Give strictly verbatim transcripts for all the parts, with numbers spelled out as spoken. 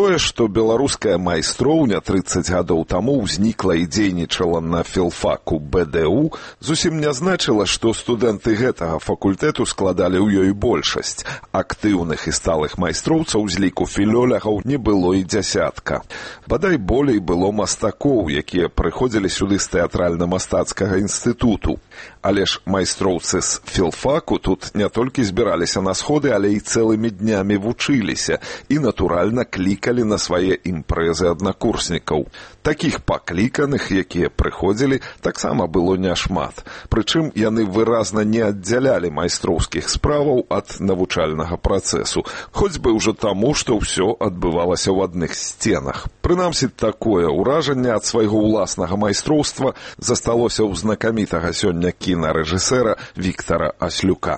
Тое, што беларуская майстроўня трыццаць гадоў таму ўзнікла і дзейнічала на філфаку бэ дэ у, зусім не значыла, што студэнты гэтага факультэту складалі ў ёй большасць. Актыўных і сталых майстроўцаў з ліку філёлягаў не было і дзясятка. Бадай болей было мастакоў, якія прыходзілі сюды з тэатральна-мастацкага інстытуту. Але ж майстроўцы з філфаку тут не толькі збіраліся на сходы, але і цэлымі днямі вучыліся і, натуральна, клікалі на свае імпрэзы аднакурснікаў. Такіх пакліканых, якія прыходзілі, таксама было няшмат. Прычым яны выразна не аддзялялі майстроўскіх справаў ад навучальнага працэсу, хоць бы ўжо таму, што ўсё адбывалася ў адных сценах. Прынамсі, такое ўражанне ад свайго ўласнага майстроўства засталося ў знакамітага сёння кінарэжысэра Віктара Аслюка.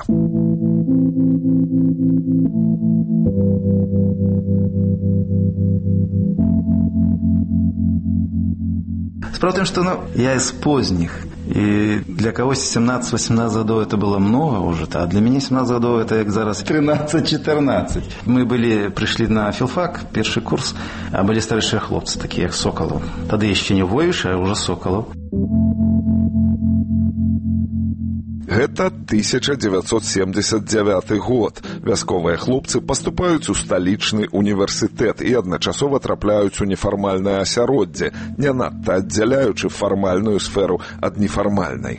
Справа в том, что ну, я из поздних, и для кого-то семнадцать-восемнадцать годов это было много уже, а для меня семнадцать годов это как зараз тринадцать-четырнадцать. Мы были, пришли на филфак, первый курс, а были старшие хлопцы, такие как Соколов. Тогда еще не Войвиш, а уже Соколов. Гэта тысяча девятьсот семьдесят девятый год. Вясковыя хлопцы паступаюць у сталічны універсітэт і адначасова трапляюць у нефармальнае асяроддзе, не надта аддзяляючы фармальную сферу ад нефармальнай.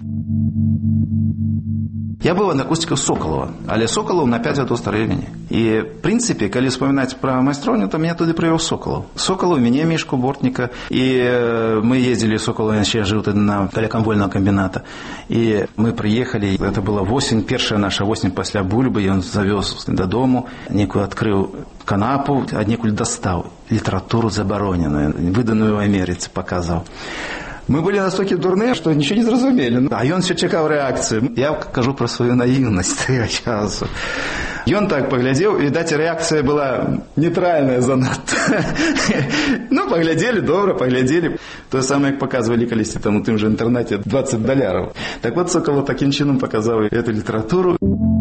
Я был однокурсником Соколова, але Соколов на пять годов старее меня. И, в принципе, когда вспоминать про майстровню, то меня туда привел Соколов. Соколов, меня, Мишку Бортника. И мы ездили, Соколов еще жил на телекомвольного комбината. И мы приехали, это была осень, первая наша осень после Бульбы, и он завез до дому, некую открыл канапу, а некую достал литературу забороненную, выданную в Америке, показывал. Мы были настолько дурные, что ничего не зразумели. А он все чекал реакцию. Я кажу про свою наивность часу. И он так поглядел, и, видать, реакция была нейтральная занадто. Ну, поглядели, добро, поглядели. То же самое, как показывали колись там в том же интернете, двадцать долларов. Так вот, Соколов таким чином показал эту литературу.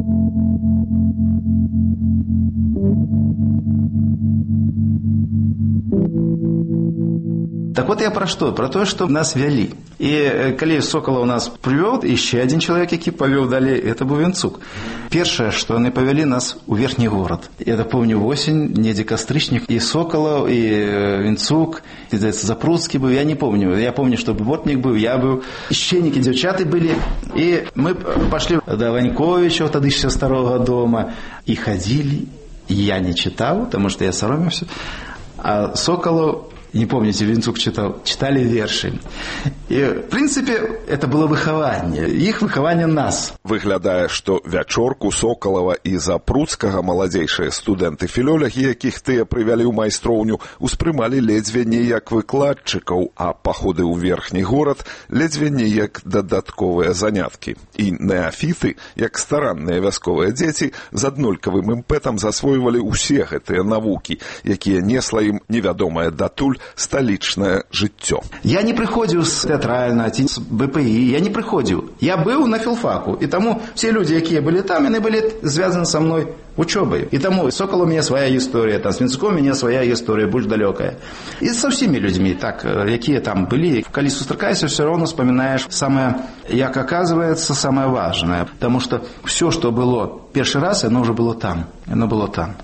Так вот я про что? Про то, что нас вели. И коли Сокола у нас привел, еще один человек, який повел далее, это был Венцук. Первое, что они повели нас у верхний город. Я помню в осень, недзе Костричник, и Соколов, и Венцук, и Запрудский был, я не помню. Я помню, что Бортник был, я был, ищенники, девчаты были. И мы пошли до Ваньковича, тогда еще старого дома, и ходили. Я не читал, потому что я соромился. А Соколов... Не помните, Венцук читал, читали верши. И, в принципе, это было выхование. Их выхование нас. Выглядае, што вячорку Соколова і Запрудскага маладзейшыя студэнты-філёлягі, якіх тыя прывялі ў майстроўню, успрымалі ледзьве не як выкладчыкаў, а паходы ў верхні горад ледзьве не як дадатковыя заняткі. І неафіты, як старанныя вясковыя дзеці, з аднолькавым імпэтам засвойвалі ўсе гэтыя навукі, якія несла ім невядомая датуль столичное жыццё. Я не приходил с театрального, с бэ пэ і, я не приходил. Я был на филфаку, и тому все люди, которые были там, они были связаны со мной учебой. И тому Соколу у меня своя история, там, с Венцуком у меня своя история, больше далекая. И со всеми людьми, так, какие там были. Когда сустракаешься, все равно вспоминаешь самое, как оказывается, самое важное. Потому что все, что было первый раз, оно уже было там. Оно было там.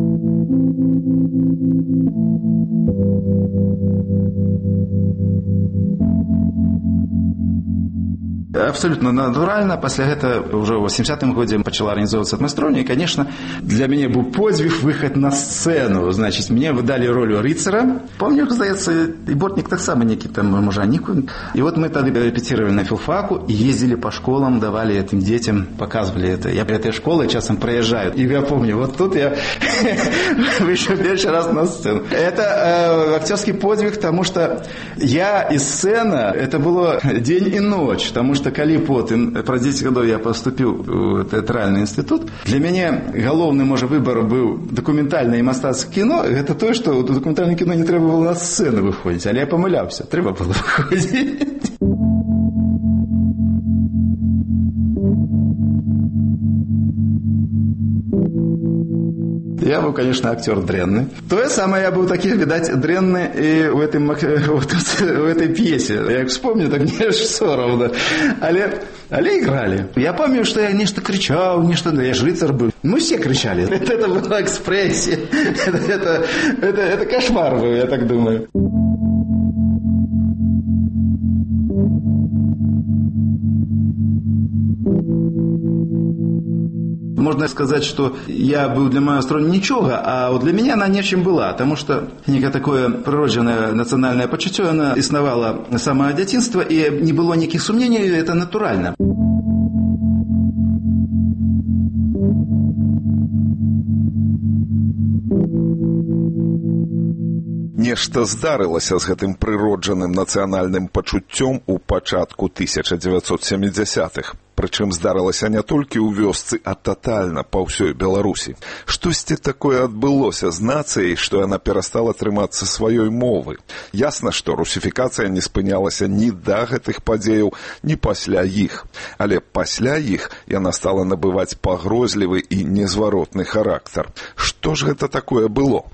Абсолютно натурально. После этого уже в восьмидесятым году начала организовываться майстровня. И, конечно, для меня был подвиг выход на сцену. Значит, мне выдали роль рыцаря. Помню, здається, и Бортник так само, некий там мужанику. И вот мы тогда репетировали на филфаку и ездили по школам, давали этим детям, показывали это. Я при этой школе часом проезжаю. И я помню, вот тут я вышел первый раз на сцену. Это э, актерский подвиг, потому что я и сцена, это было день и ночь. Потому что коли потым про десять годов я поступил в театральный институт, для меня головным, может, выбор был документальное и мастацкое кино. Это то, что документальное кино не треба было на сцену выходить. Але я помилявся, треба было выходить. Я был, конечно, актер дрянный. То же самое я был таких, видать, дрянный и в, этом, в этой пьесе. Я вспомню, так мне аж соромно. Але, але играли. Я помню, что я нечто кричал, нечто, я же рыцарь был. Мы все кричали. Это, это была экспрессия. Это, это, это, это кошмар был, я так думаю. Можно сказать, что я был для моей страны ничего, а вот для меня она нечем была, потому что некое такое природженное национальное почуття, оно існувало с самого детства, и не было никаких сомнений, это натурально. Нешта здарылася з гэтым прыроджаным нацыянальным пачуццём у пачатку тысяча девятьсот семидесятых. Прычым здарылася не толькі ў вёсцы, а татальна па ўсёй Беларусі. Штосьці такое адбылося з нацыяй, што яна перастала трымацца сваёй мовы. Ясна, што русіфікацыя не спынялася ні да гэтых падзеяў, ні пасля іх. Але пасля іх яна стала набываць пагрозлівы і незваротны характар. Што ж гэта такое было?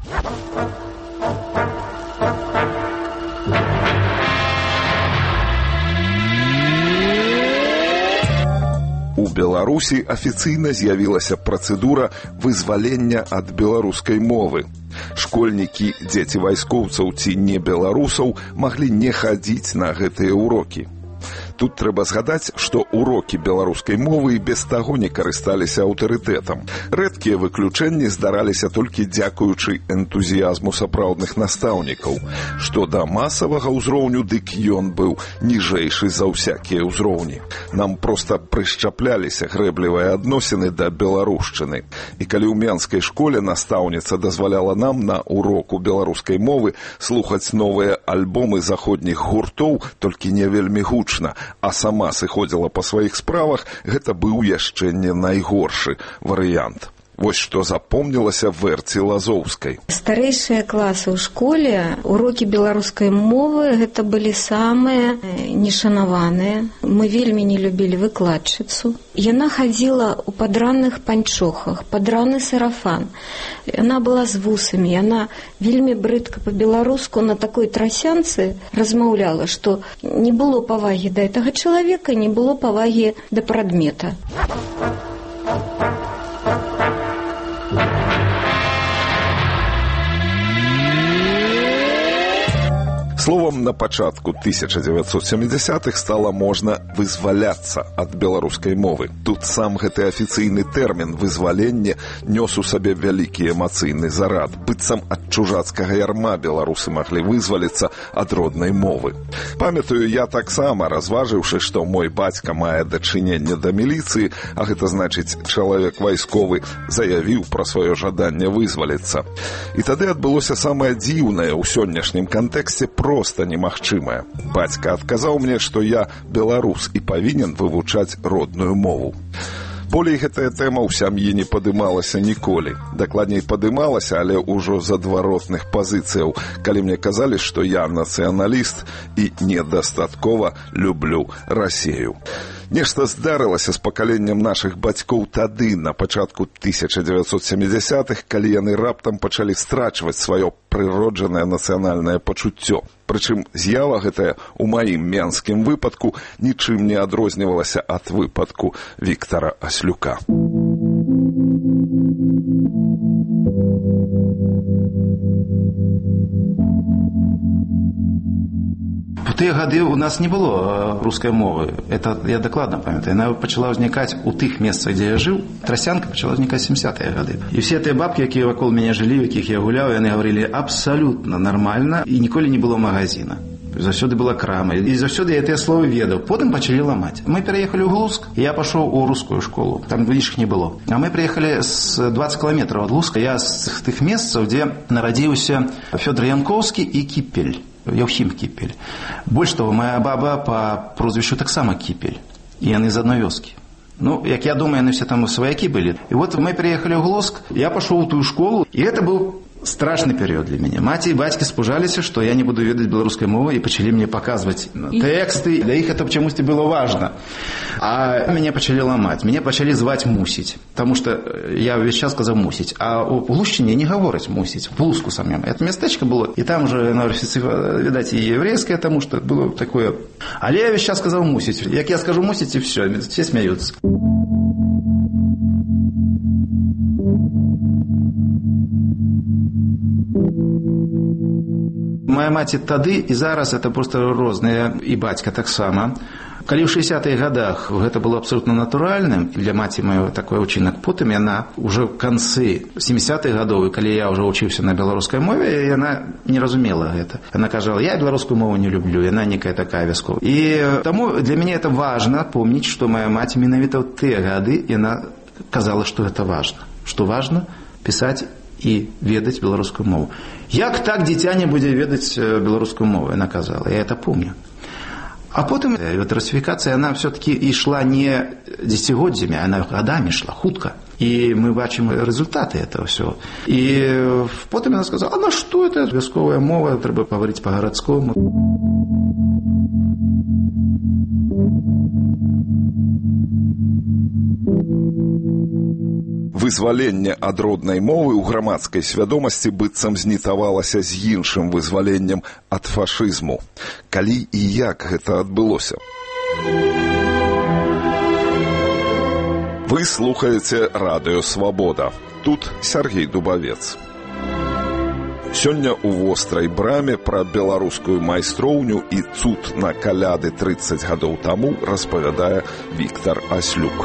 У Беларусі афіцыйна з'явілася працэдура вызвалення ад беларускай мовы. Школьнікі, дзеці вайскоўцаў ці не беларусаў маглі не хадзіць на гэтыя урокі. Тут трэба згадаць, што урокі беларускай мовы і без таго не карысталіся аўтарытэтам. Рэдкія выключэнні здараліся толькі дзякуючы энтузіязму сапраўдных настаўнікаў. Што да масавага ўзроўню, дык ён быў ніжэйшы за ўсякія ўзроўні. Нам проста прышчапляліся грэблівыя адносіны да беларушчыны. І калі ў менскай школе настаўніца дазваляла нам на уроку беларускай мовы слухаць новыя альбомы заходніх гуртоў, толькі не вельмі гучна, а сама сыходзіла па сваіх справах, гэта быў яшчэ не найгоршы варыянт. Вось што запомнілася Верці Лазоўскай. Старэйшыя класы ў школе, урокі беларускай мовы, гэта былі самыя нешанаваныя. Мы вельмі не любілі выкладчыцу. Яна хадзіла ў падраных панчохах, падраны сарафан. Яна была з вусамі, яна вельмі брыдка па-беларуску на такой трасянцы размаўляла, што не было павагі да гэтага чалавека, не было павагі да прадмета. Словом, на пачатку тысяча девятьсот семидесятых стала можна вызваляцца ад беларускай мовы. Тут сам гэты афіцыйны тэрмін «вызваленне» нёс у сабе вялікі эмацыйны зарад. Быццам ад чужацкага ярма беларусы маглі вызваліцца ад роднай мовы. Памятаю я таксама, разважыўшы, што мой бацька мае дачыненне да міліцыі, а гэта значыць, чалавек вайсковы заявіў пра сваё жаданне вызваліцца. І тады адбылося самае дзіўнае ў сённяшнім кантэксце проста немагчымае. Бацька адказаў мне, што я беларус і павінен вывучаць родную мову. Болей гэтая тэма ў сям'і не падымалася ніколі. Дакладней падымалася, але ўжо з адваротных пазіцыяў, калі мне казалі, што я нацыяналіст і недастаткова люблю Расію. Нешта здарылася з пакаленнем нашых бацькоў тады, на пачатку тысяча девятьсот семидесятых, калі яны раптам пачалі страчваць сваё прыроджанае нацыянальнае пачуццё. Прычым з'ява гэтая ў маім менскім выпадку нічым не адрознівалася ад выпадку Віктара Аслюка. В тыя гады у нас не было рускай мовы. Это я дакладна памятаю. Яна пачала ўзнікаць у тых месцах, дзе я жыў. Трасянка пачала ўзнікаць семидесятыя гады. І все тыя бабкі, якія вакол мяне жылі, у якіх я гуляў, яны гаварылі абсалютна нармальна, і ніколі не было магазина. Заўсёды была крама. І заўсёды я тыя словы ведаў. Потым пачалі ламаць. Мы пераехалі ў Глуск, і я пашоў у рускую школу. Там іншых не было. А мы прыехалі з двадцать кіламетраў ад Глуска. Я з тых месцаў, дзе нарадзіўся Фёдор Янкоўскі і Кіпель. Яўхім Кіпель. Больш того, моя баба па прозвішчу таксама Кіпель. І яны з адной вёскі. Ну, як я думаю, яны все там сваякі былі. І вот мы приехали в Глоск, я пошел в ту школу, и это был страшны перыяд для мяне. Маці і бацькі спужаліся, што я не буду ведаць беларускай мовы і пачалі мне паказваць тэксты. Для іх это чамусьці было важна. А мяне пачалі ламаць, мяне пачалі зваць мусіць, таму што я ўвесь час сказаў мусіць, а ў Глушчыне не гавораць мусіць, в Луску самім. Это местэчка было, і там же, відаць, і еврейскае, таму што было такое. Але я ўвесь час сказаў мусіць. Як я скажу мусіць, і все, все смяюцца. Моя маці тады і зараз это просто розныя, і бацька таксама. Калі ў шэсцідзесятых гадах гэта было абсолютна натуральным для маці маёй такой учынак, потым яна ўжо ў канцы сямідзесятых гадоў, калі я ўжо вучыўся на беларускай мове, яна не разумела гэта. Яна кажала, я беларускую мову не люблю, яна некая такая вясковая. І таму для мяне это важна помніць, што моя маці менавіта ў тыя гады яна казала, што гэта важна, што важна пісаць і ведаць беларускую мову. Як так дзіця не будзе ведаць беларускую мову, яна казала, я это помню. А потым эта расифікацыя, она все-таки ішла не дзесяцігоддзямі, она годамі ішла, хутка. І мы бачым результаты этого всего. І потым яна сказала, а на што это вясковая мова, трэба паварыць па-гарадскому. Вызваленне ад роднай мовы ў грамадскай свядомасці быццам знітавалася з іншым вызваленнем ад фашызму. Калі і як гэта адбылося? Вы слухаеце радыё «Свабода». Тут Сергей Дубавец. Сёння ў вострай браме пра беларускую майстроўню і цуд на каляды трыццаць гадоў таму распавядае Віктар Аслюк.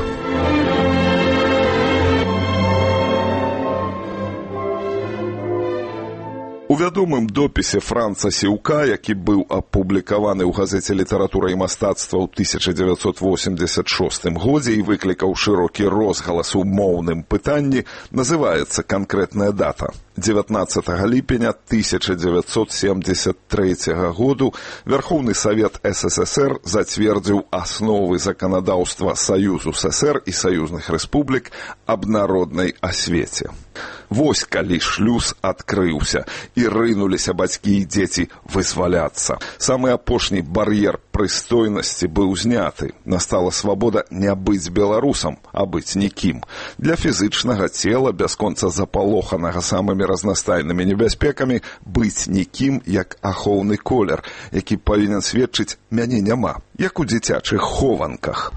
У вядомым допісе Франца Сіўка, які быў апублікаваны ў газеце «Літаратура і мастацтва» ў тысяча дзевяцьсот восемьдесят шостым годзе і выклікаў шырокі розгалас у моўным пытанні, называецца канкрэтная дата. дзевятнаццатага ліпеня тысяча дзевяцьсот семьдесят трэцяга году Верховны Савет СССР зацвердзіў асновы заканадаўства Саюзу ССР і саюзных рэспублік аб народнай асвеце. Вось калі шлюз адкрыўся і рынуліся бацькі і дзеці вызваляцца. Самы апошні бар'ер прыстойнасці быў зняты. Настала свабода не быць беларусам, а быць нікім. Для фізычнага цела, бясконца запалоханага самымі разнастайнымі небяспекамі, быць нікім як ахоўны колер, які павінен сведчыць «мяне няма», як у дзіцячых хованках.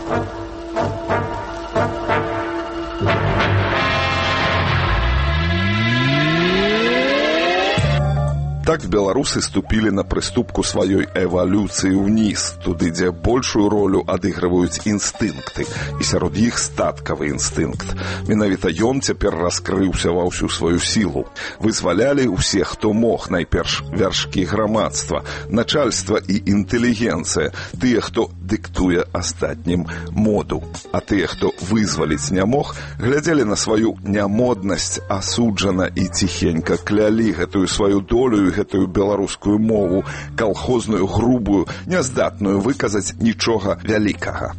Так беларусы ступілі на прыступку сваёй эвалюцыі ўніз, туды, дзе большую ролю адыгрываюць інстынкты, і сярод іх статкавы інстынкт. Менавіта ён цяпер раскрыўся ва ўсю сваю сілу. Вызвалялі ўсе, хто мог, найперш вяршкі грамадства, начальства і інтэлігенцыя, тыя, хто дыктуе астатнім моду. А тыя, хто вызваліць не мог, глядзелі на сваю нямоднасць асуджана і ціхенька клялі гэтую сваю долю, гэтую беларускую мову, калхозную, грубую, няздатную выказаць нічога вялікага.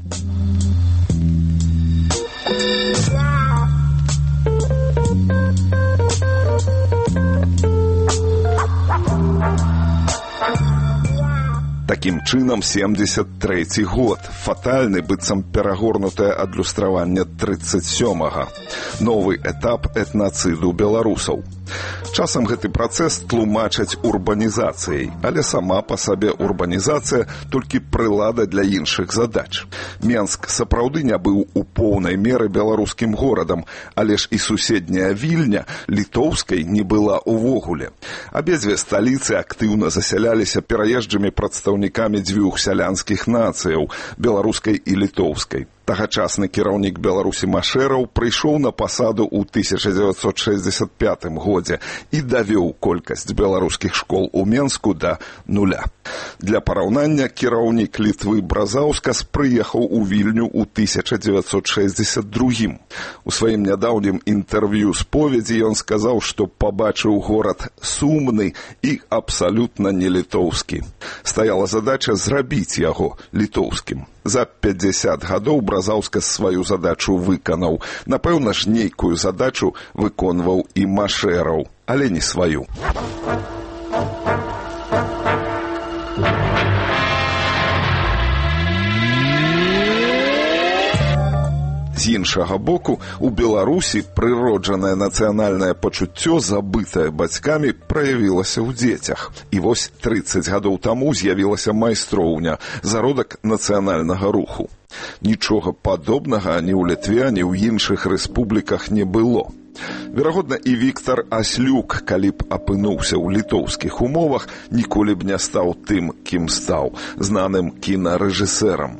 Такім чынам, семьдесят трэці год, фатальны, быццам перагорнутае адлюстраванне трыццаць сёмага. Новы этап этнацыду беларусаў. Часам гэты працэс тлумачаць урбанізацыяй, але сама па сабе урбанізацыя толькі прылада для іншых задач. Менск сапраўды не быў у поўнай меры беларускім горадам, але ж і суседняя Вільня літоўскай не была ўвогуле. Абедзве сталіцы актыўна засяляліся пераезджымі прадстаўнікамі дзвюх сялянскіх нацыяў, беларускай і літоўскай. Тагачасны кіраўнік Беларусі Машэраў прыйшоў на пасаду ў тысяча дзевяцьсот шэсцьдзесят пятым годзе і давёў колькасць беларускіх школ у Менску да нуля. Для параўнання, кіраўнік Літвы Бразаўскас прыехаў у Вільню ў тысяча дзевяцьсот шэсцьдзесят другім. У сваім нядаўнім інтэрв'ю споведзі ён сказаў, што пабачыў горад сумны і абсалютна не літоўскі. Стаяла задача зрабіць яго літоўскім. За пятьдесят гадоў Бразаўскас сваю задачу выканаў. Напэўна ж, нейкую задачу выконваў і Машэраў. але не сваю. З іншага боку, у Беларусі прыроджанае нацыянальнае пачуццё, забытае бацькамі, праявілася ў дзецях. І вось трыццаць гадоў таму з'явілася майстроўня, зародак нацыянальнага руху. Нічога падобнага ні ў Літве, ні ў іншых рэспубліках не было. Верагодна, і Віктар Аслюк, калі б апынуўся ў літоўскіх умовах, ніколі б не стаў тым, кім стаў, знаным кінарэжысэрам.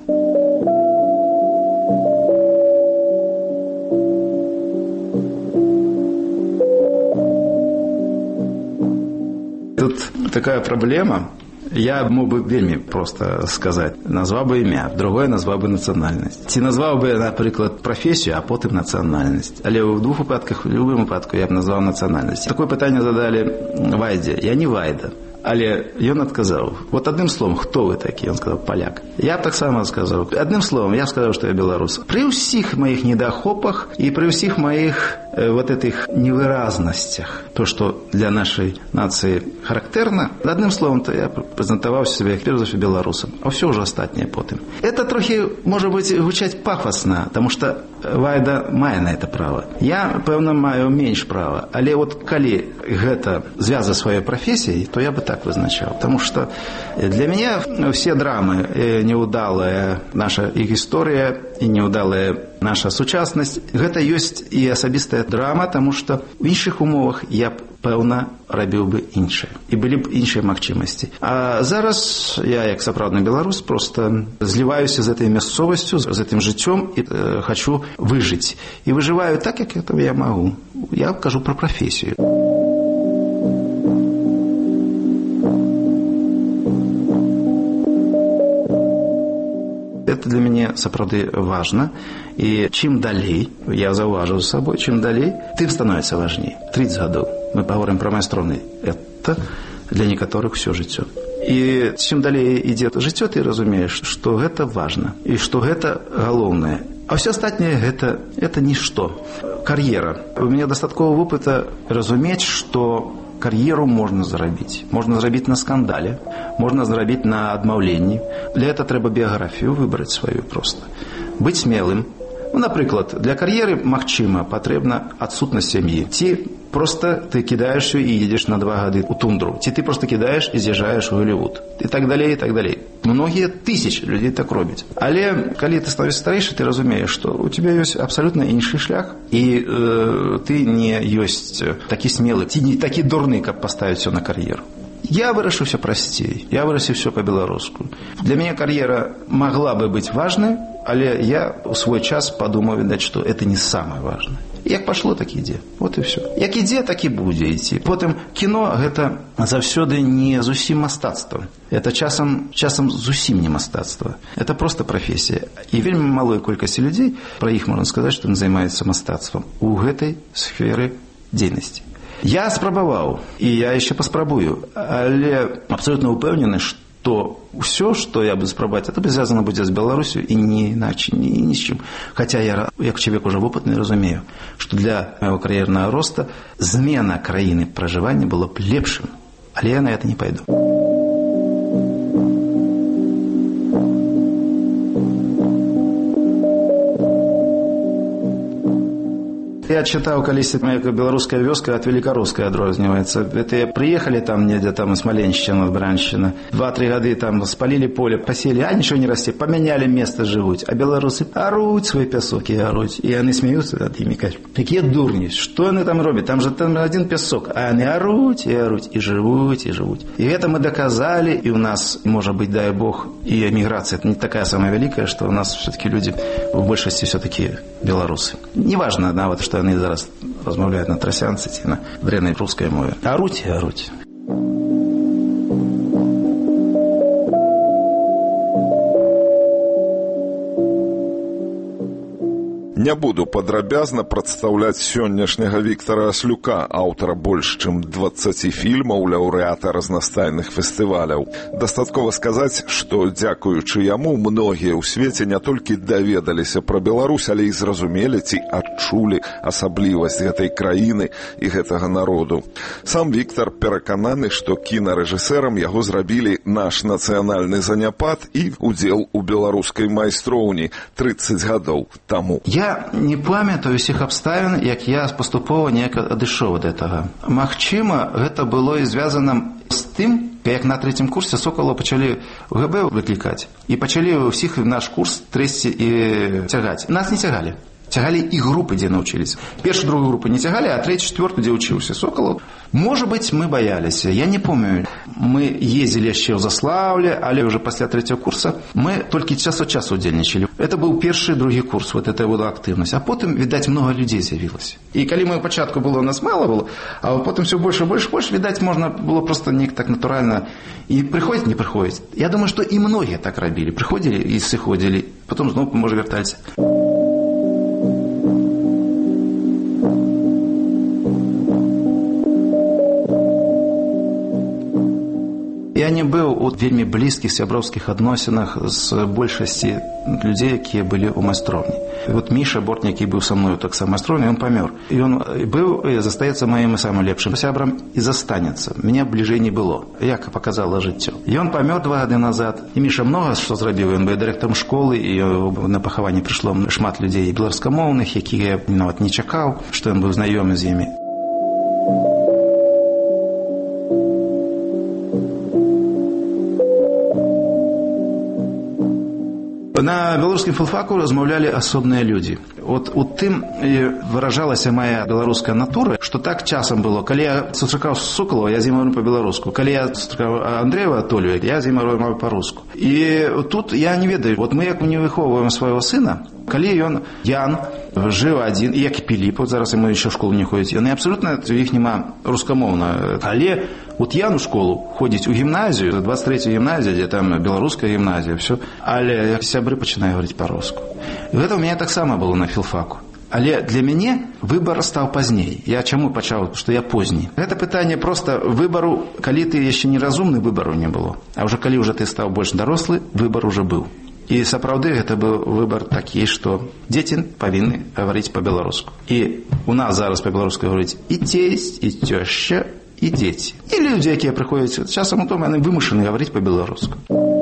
Тут такая проблема. Я мог бы вельмі просто сказать. Назвал бы імя, другое назвал бы национальность. Ці назвал бы, наприклад, профессию, а потом национальность. Але в двух випадках, в любом випадку я б назвал национальность. Такое питання задали Вайде. Я не Вайда. Але ён адказаў. Вот одним словом, хто вы такі? Ён сказаў, поляк. Я б так само сказаў. Одним словом, я сказаў, что я беларус. При ўсіх моих недохопах и при ўсіх моих э, вот этих невыразностях, то, что для нашей нации характерно, одним словом, то я презентовал себя, перш за все, белорусом. А все уже остатнее потым. Это трохи, может быть, гучать пафосно, потому что Вайда мае на это право. Я, певно, маю меньше права. Але вот калі гэта звяза сваёй профессией, то я бы так вызначал. Потому что для меня все драмы, неудалая наша их история и неудалая наша сучасность, гэта ёсць і асабістая драма, потому что в іншых умовах я б, пэўна, рабіў бы іншае. І былі б іншыя магчымасці. А зараз я, як сапраўдны беларус, просто зліваюся з этой мясцовасцю, з этим жыццём і э, хочу выжыць. І выжываю так, як это я могу. Я кажу про профессию. Это для меня, сапраўды, важно. И чем далей, я заўважыў за собой, чем далей, тым становится важней. тридцать гадоў. Мы поговорим про майстроўны. Это для некоторых все жыццё. И чем далей ідзе жыццё, ты разумееш, что гэта важно. И что гэта галоўнае. А все остальное это, это ничто. Карьера. У меня достаткового опыта разуметь, что карьеру можно зарабіць. Можно зарабіць на скандале, можно зарабіць на адмаўленні. Для этого трэба биографию выбрать свою просто. Быть смелым. Ну, напрыклад, для карьеры, магчыма, патрэбна адсутнасць сям'і. Ці просто ты кидаешься и едешь на два гады у тундру. Ці ты просто кидаешь и з'язджаешь у Голливуд. И так далее, и так далее. Многие тысячи людей так робяць. Але, калі ты становишься старейший, ты разумеешь, что у тебя есть абсолютно іншы шлях, и э, ты не есть такі смелый, ты не такі дурны, каб поставить все на карьеру. Я вырашу все простей, я вырашу все по-белорусски. Для меня карьера могла бы быть важной, але я в свой час подумал, видать, что это не самое важное. Як пашло, так ідзе. Вот і все. Як ідзе, так і будзе ідці. Потым кіно гэта заўсёды не зусім мастацтва. Это часам, часам зусім не мастацтва. Это просто профессия. І вельмі малой колькасці людзей, про іх можна сказаць, што займаюцца мастацтвам у гэтай сферы дзейнасці. Я спрабаваў, і я яшчэ паспрабую, але абсолютно упэўнены, что все, что я буду спрабаваць, это связано будет с Беларусью и не иначе, ни, ни с чем. Хотя я, как человек уже опытный, разумею, что для моего карьерного роста змена краіны проживания было б лепшим, але я на это не пойду. Я читал, колись моя белорусская вёска от великорусской адрознивается. Это приехали там, где там из Смоленщины, Бранщина, два-три года там спалили поле, посели, а ничего не растет, поменяли место, живут. А белорусы орут свой песок и орут. И они смеются над ними, кажут, какие дурни, что они там робят, там же там один песок. А они орут и орут, и живут, и живут. И это мы доказали, и у нас, может быть, дай бог, и эмиграция, это не такая самая великая, что у нас все-таки люди в большинстве все-таки белорусы. Неважно, да, вот что они зараз размовляют на тросянцы, на древней русской мове. Оруть и оруть. Не буду падрабязна прадстаўляць сённяшняга Віктара Аслюка, аўтара больш чым дваццаці фільмаў, лаўрэата разнастайных фестываляў. Дастаткова сказаць, што, дзякуючы яму, многія ў свеце не толькі даведаліся пра Беларусь, але і зразумелі ці адчулі асаблівасць гэтай краіны і гэтага народу. Сам Віктар перакананы, што кінарэжысэрам яго зрабілі наш нацыянальны заняпад і удзел у беларускай майстроўні трыццаць гадоў таму. Я не памятаю ўсіх абставін, як я паступова неяк адышоў ад гэтага. Магчыма, гэта было і звязана з тым, як на трэцім курсе Сокалаў пачалі у гэ бэ выклікаць. І пачалі ўсіх наш курс трэсці і цягаць. Нас не цягалі. Цягалі і групы, дзе навучыліся. Першую, другую групу не цягалі, а трэцю, чвёртую, дзе ўчыўся Сокалаў. Можа быць, мы баяліся. Я не помню. Мы ездзілі яшчэ ў Заслаўле, але ўжо пасля трэцяго курса мы толькі час ад часу удзельнічалі. Это быў першы, другі курс, вот это была актыўнасць. А потым, відаць, многа людзей з'явілася. І калі мы ў пачатку было, у нас мала было, а потым все больш і больш, больш, відаць, можна было просто неяк так натуральна і прыходзіць, не прыходзіць. Я думаю, што і многія так рабілі. Прыходзілі і сыходзілі, потым зноў, можа, вярталіся. Я не быў у вельмі блізкіх сяброўскіх адносінах з большасці людзей, якія былі ў майстроўні. Вот Міша Бортнік, які быў са мною таксама майстроўні, ён памёр. І ён быў і застаецца маім самым лепшым сябрам і застанецца. Мяне бліжэй не было, як паказала жыццё. Ён памёр два гады назад. І Міша многа што зрабіў. Ён быў дырэктарам школы, і на пахаванне прыйшло шмат людзей беларускамоўных, якіх я нават не чакаў, што ён быў знаёмы з імі. На беларускім філфаку размаўлялі асобныя людзі. От у тым выражалася моя беларуская натура, што так часам было. Калі я сустракаў Сокалова, я з ім говорю па-беларуску. Калі я сустракаў Андрэева Толю, я з ім говорю па-руску. І тут я не ведаю, вот мы як не выхоўваем свайго сына, калі ён Ян жыў адзін, і як і Піліп, вот зараз ему яшчэ ў школу не ходзіць, яны абсалютна у іх няма рускамоўна. Але вот Ян у школу ходзіць у гімназію, дваццаць трэцяя гімназія, дзе там беларуская гімназія, все, але сябры пачынаю говорить па-руску. І гэта ў мяне таксама было на філфаку. Але для мяне выбар стаў пазней. Я чаму пачаў, што я позні? Гэта пытанне проста выбару, калі ты яшчэ неразумны, выбару не было. А ўжо калі ўжо ты стаў больш дарослы, выбар уже быў. І сапраўды гэта быў выбар такі, што дзеці павінны гаварыць па-беларуску. І у нас зараз па-беларуску гаварыць і цесць, і цёшча, і дзеці. І людзі, якія прыходзяць часам у том, яны вымушаны гаварыць па-беларуску.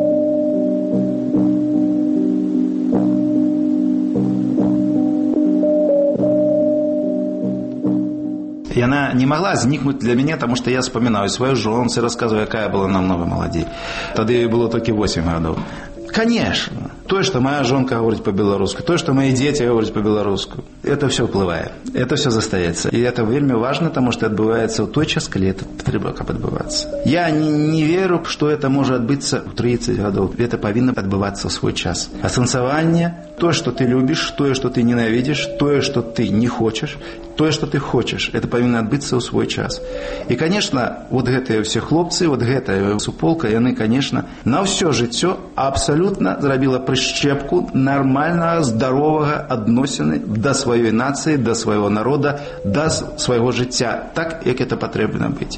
Яна не могла знікнуць для мяне, таму што я вспоминаю сваю жонцы, рассказываю, якая была намного маладзей. Тады было толькі восемь гадоў. Конечно, то, что моя жонка говорит по-белорусски, то, что мои дети говорят по-белорусски, это все впливает, это все застаецца. И это вельмі важно, потому что отбывается в той час, когда это трэба каб отбываться. Я не, не верю, что это может отбыться в тридцать годов. Это повинно отбываться в свой час. Асэнсаванне, то, что ты любишь, то, что ты ненавидишь, то, что ты не хочешь, то, что ты хочешь, это повинно отбыться в свой час. И, конечно, вот гэтыя все хлопцы, вот гэтая суполка, яны, конечно, на все жыццё абсолютно зрабіла прышчэпку нормального, здорового адносіны до сваёй нации, до своего народа, до своего жыцця, так, як это патрэбна быць.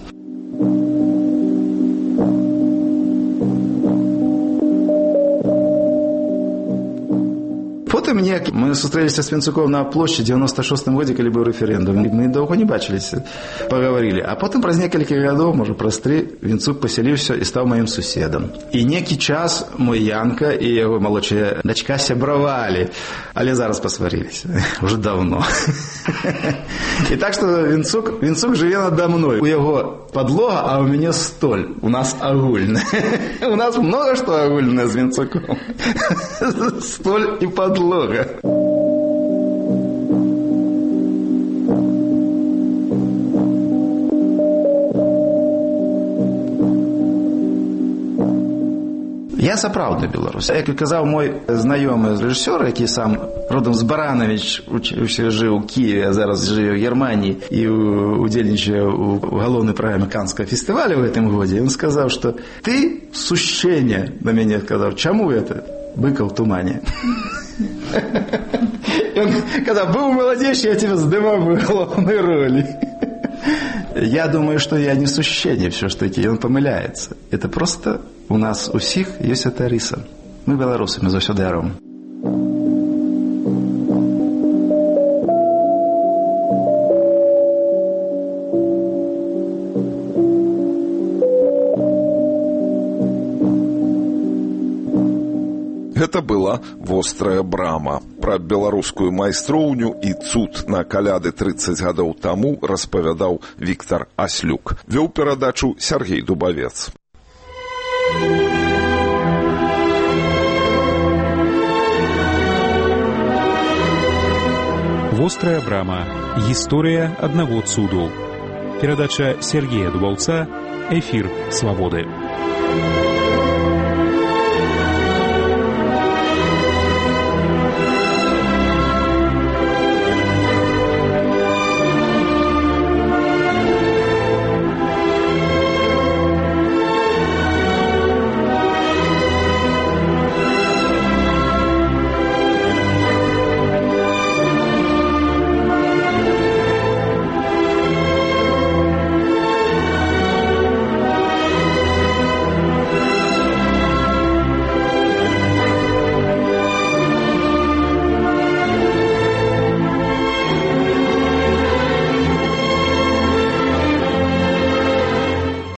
Потым неяк мы сустрэліся з Вінцуком на плошчы ў дзевяноста шостым годзе, калі быў рэферэндум. Мы доўга не бачыліся, паговорили. А потым праз некалькі гадоў, можа праз тры, Вінцук пасяліўся і стаў маім суседам. І некі час мой Янка і яго малодшая дачка сябравалі, але зараз пасварыліся. Уже давно. І так што Вінцук, Вінцук жыве надо мной. У яго подлога, а у мяне столь. У нас агульная. У нас много што агульнае з Вінцуком. Столь і подлога. Я сапраўдны беларус. Як казаў мой знаёмы рэжысёр, які сам родом з Баранович, усе жыў у Киеве, а зараз жыве ў Германії і удзельнічае у галоўнай праграме Канскага фестываля ў гэтым годзе, ён сказаў, што ты сушчэнне, на мяне сказаў, чаму гэта? Быка ў тумане. И он, когда был молодежь, я тебя сдымал в главной роли. Я думаю, что я несу ощущение все-таки, и он помиляется. Это просто у нас у всех есть эта риса. Мы белорусы, мы завсёды даром. Гэта была вострая брама. Пра беларускую майстроўню і цуд на каляды трыццаць гадоў таму распавядаў Віктар Аслюк. Вёў перадачу Сергей Дубавец. Вострая брама. Гісторыя аднаго цуду. Перадача Сергея Дубаўца. Эфір Свабоды.